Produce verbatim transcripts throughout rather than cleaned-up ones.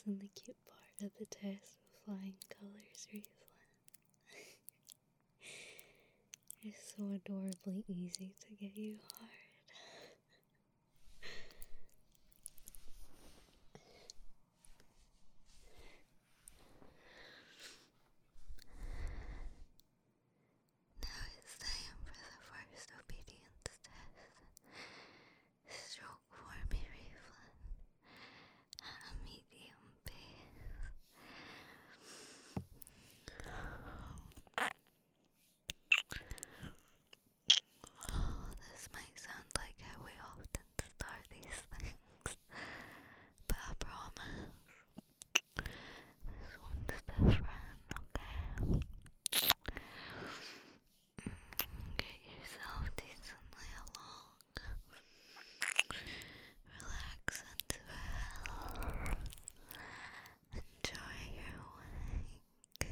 isn't the cute part of the test with flying colors, Reflin? It's so adorably easy to get you hard. Now it's time for the first obedience test. Stroke for me, Reflin, at a medium pace. Oh, this might sound like how we often start these things, but I promise this one's different, okay? Get yourself decently along. Relax into it. Enjoy your week.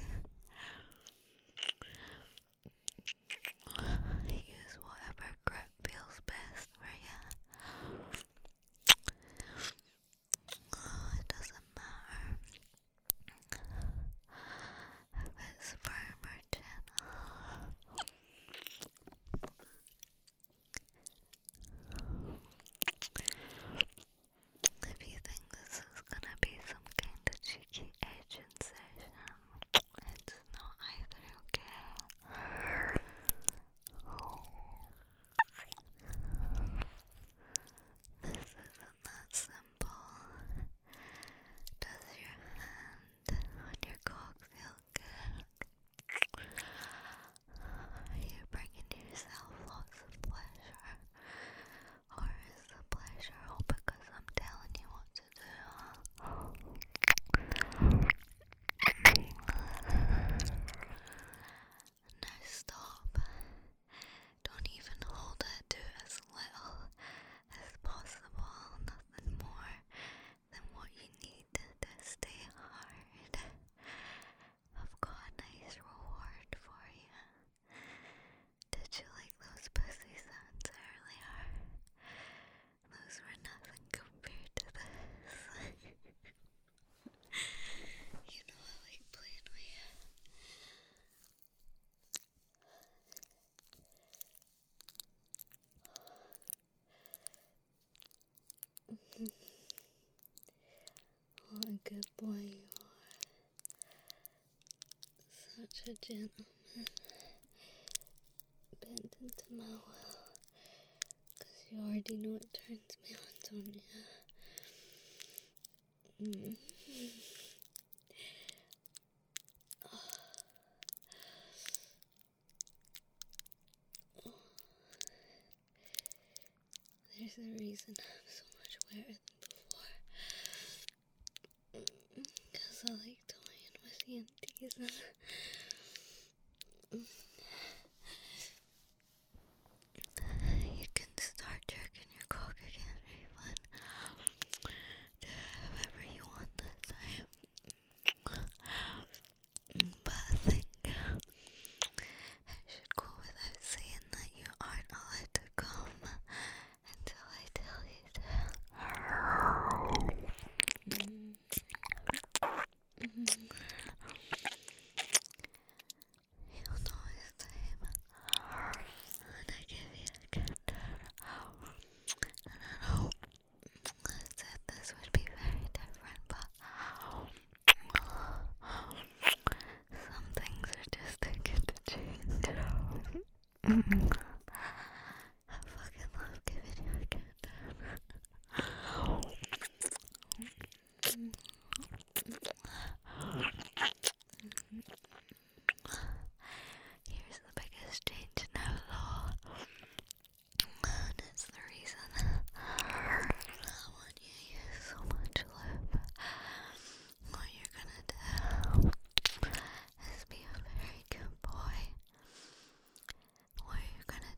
Use whatever grip feels best for you. It doesn't matter if it's firm or gentle. If you think this is gonna be some kind of cheeky edging session, it's not either, okay? This isn't that simple. Does your hand on your cock feel good? Are you bringing yourself lots of pleasure? Or is the pleasure all because I'm telling you what to do? Now stop. Don't even hold it to as little as possible. Nothing more than what you need to stay hard. I've got a nice reward for you. Did you like those pussy sounds earlier? Those were nothing compared to this. You know I like playing with you. What a good boy you are. Such a gentleman. Bend into my will, cause you already know it turns me on, don't you? Mm. There's a reason I'm so much wetter than before. Cause I like toying with you and teasing. You can start jerking your cock again, Reflin. Do whatever you want this time. But I think it should go without saying that you aren't allowed to come until I tell you to. Mm. Mm. You'll know it's time when I give you a countdown. And I know I said this would be very different, but some things are just too good to change. I fucking love giving you a countdown. Here's the biggest change now, though, and it's the reason I want you to use so much lube. What you're gonna do is be a very good boy. What you're gonna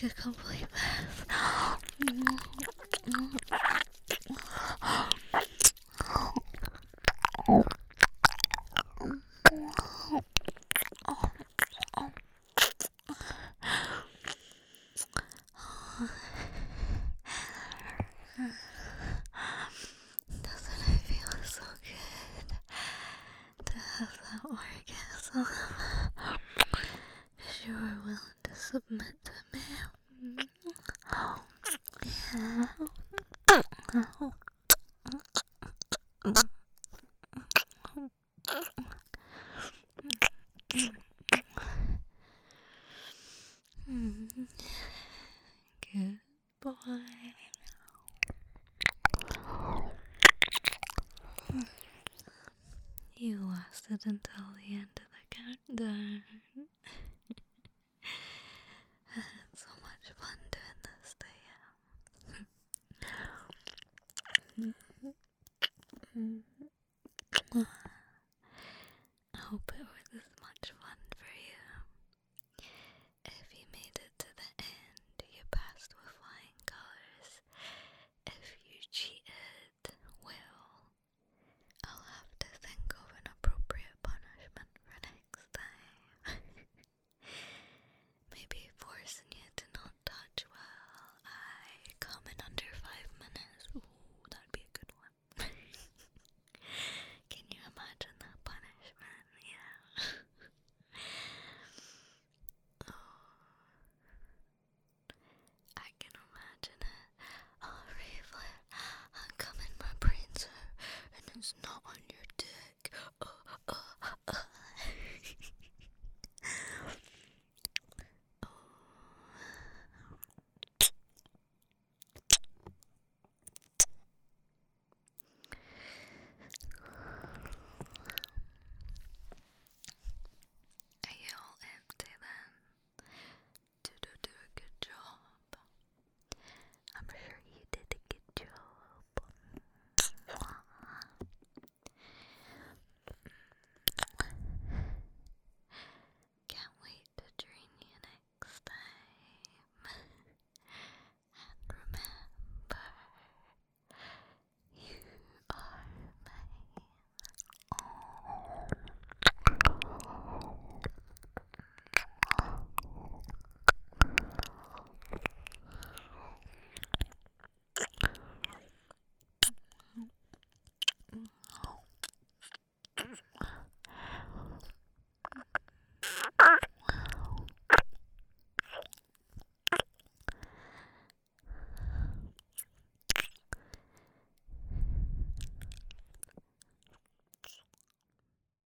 take a complete bath. Doesn't it feel so good to have that orgasm? If you were willing to submit to me. Yeah. Good boy. You lasted until the end of the countdown. It's so much fun doing this to you. I hope it was